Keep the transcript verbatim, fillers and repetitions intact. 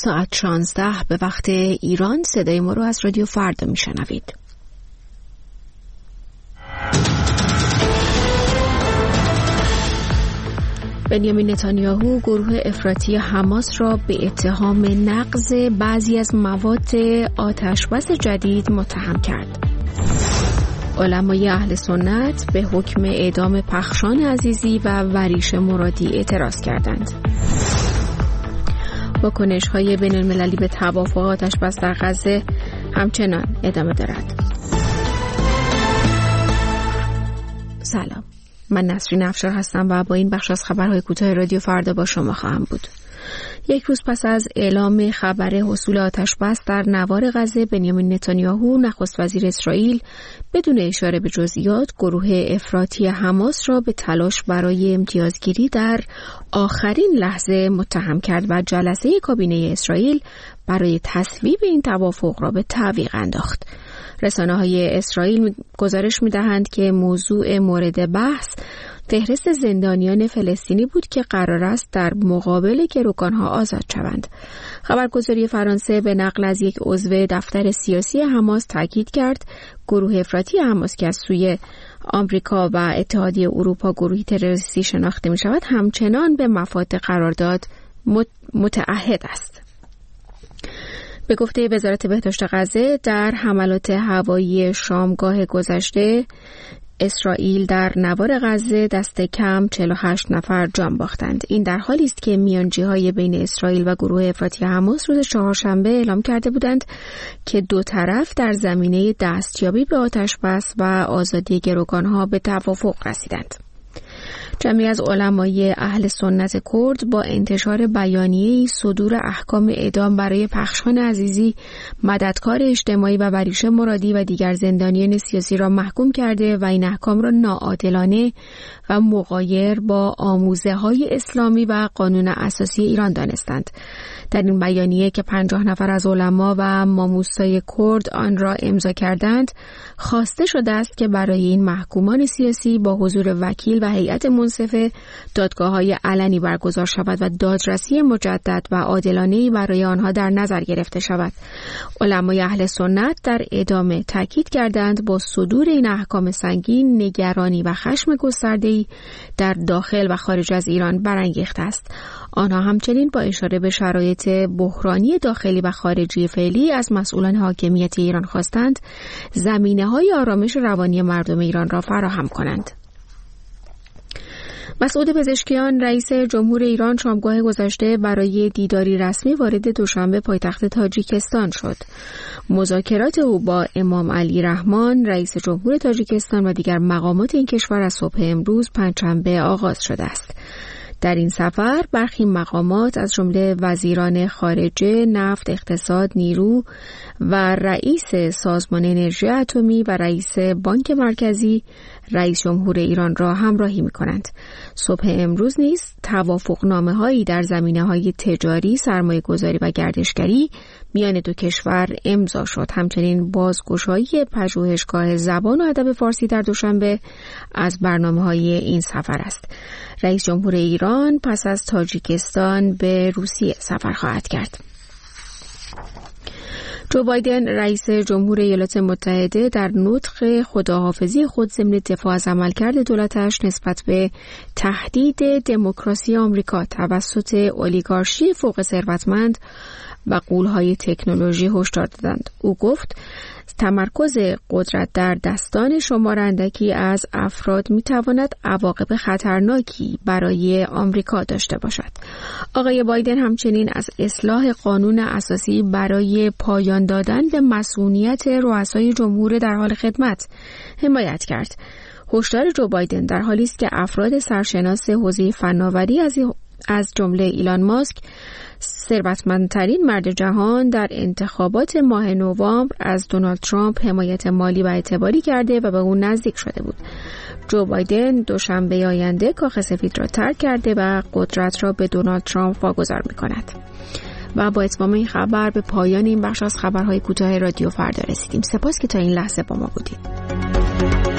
ساعت شانزده به وقت ایران صدای ما رو از رادیو فردا میشنوید. بنیامین نتانیاهو گروه افراطی حماس را به اتهام نقض بعضی از مواد آتشبس جدید متهم کرد. علمای اهل سنت به حکم اعدام پخشان عزیزی و وریش مرادی اعتراض کردند. واکنش‌های بین‌المللی به توافق آتشبس در غزه همچنان ادامه دارد. سلام، من نسرین افشار هستم و با این بخش از خبرهای کوتاه رادیو فردا با شما خواهم بود. یک روز پس از اعلام خبر حصول آتشبس در نوار غزه، بنیامین نتانیاهو نخست وزیر اسرائیل بدون اشاره به جزئیات گروه افراطی حماس را به تلاش برای امتیازگیری در آخرین لحظه متهم کرد و جلسه کابینه اسرائیل برای تصویب این توافق را به تعویق انداخت. رسانه‌های اسرائیل گزارش می‌دهند که موضوع مورد بحث فهرست زندانیان فلسطینی بود که قرار است در مقابل گروگان‌ها آزاد شوند. خبرگزاری فرانسه به نقل از یک عضو دفتر سیاسی حماس تاکید کرد گروه افراطی حماس که از سوی آمریکا و اتحادیه اروپا گروهی تروریستی شناخته می‌شود همچنان به مفاد قرارداد متعهد است. به گفته وزارت بهداشت غزه، در حملات هوایی شامگاه گذشته اسرائیل در نوار غزه دست کم چهل و هشت نفر جان باختند. این در حالی است که میانجی‌های بین اسرائیل و گروه افراطی حماس روز چهارشنبه اعلام کرده بودند که دو طرف در زمینه دستیابی به آتشبس و آزادی گروگان‌ها به توافق رسیدند. جمعی از علمای اهل سنت کرد با انتشار بیانیه‌ای صدور احکام اعدام برای پخشان عزیزی، مددکار اجتماعی و وریش مرادی و دیگر زندانیان سیاسی را محکوم کرده و این احکام را ناعادلانه و مغایر با آموزه‌های اسلامی و قانون اساسی ایران دانستند. در این بیانیه که پنجاه نفر از علما و ماموسای کرد آن را امضا کردند، خواسته شده است که برای این محکومان سیاسی با حضور وکیل و هیئت منصفه دادگاه‌های علنی برگزار شود و دادرسی مجدد و عادلانه‌ای برای آنها در نظر گرفته شود. علمای اهل سنت در ادامه تاکید کردند با صدور این احکام سنگین نگرانی و خشم گسترده‌ای در داخل و خارج از ایران برانگیخته است. آنها همچنین با اشاره به شرایط بحرانی داخلی و خارجی فعلی از مسئولان حاکمیت ایران خواستند زمینه‌های آرامش روانی مردم ایران را فراهم کنند. مسعود پزشکیان رئیس جمهور ایران شامگاه گذشته برای دیداری رسمی وارد دوشنبه پایتخت تاجیکستان شد. مذاکرات او با امام علی رحمان رئیس جمهور تاجیکستان و دیگر مقامات این کشور از صبح امروز پنجشنبه آغاز شده است. در این سفر برخی مقامات از جمله وزیران خارجه، نفت، اقتصاد، نیرو و رئیس سازمان انرژی اتمی و رئیس بانک مرکزی رئیس جمهور ایران را همراهی می‌کنند. صبح امروز نیز توافقنامه‌هایی در زمینه‌های تجاری، سرمایه‌گذاری و گردشگری میان دو کشور امضا شد. همچنین بازگشایی پژوهشگاه زبان و ادب فارسی در دوشنبه از برنامه‌های این سفر است. رئیس جمهور ایران پس از تاجیکستان به روسیه سفر خواهد کرد. جو بایدن رئیس جمهور ایالات متحده در نطق خداحافظی خود ضمن دفاع از عملکرد دولتش نسبت به تهدید دموکراسی آمریکا توسط اولیگارشی فوق ثروتمند و غول‌های تکنولوژی هشدار دادند. او گفت تمرکز قدرت در دستان شمار اندکی از افراد می‌تواند عواقب خطرناکی برای آمریکا داشته باشد. آقای بایدن همچنین از اصلاح قانون اساسی برای پایان دادن به مسئولیت رؤسای جمهور در حال خدمت حمایت کرد. هشدار جو بایدن در حالی است که افراد سرشناس حوزه فناوری از از جمله ایلان ماسک ثروتمندترین مرد جهان در انتخابات ماه نوامبر از دونالد ترامپ حمایت مالی و اعتباری کرده و به او نزدیک شده بود. جو بایدن دوشنبه آینده کاخ سفید را ترک کرده و قدرت را به دونالد ترامپ واگذار می‌کند. و با اتمام این خبر به پایان این بخش از خبرهای کوتاه رادیو فردا رسیدیم. سپاس که تا این لحظه با ما بودید.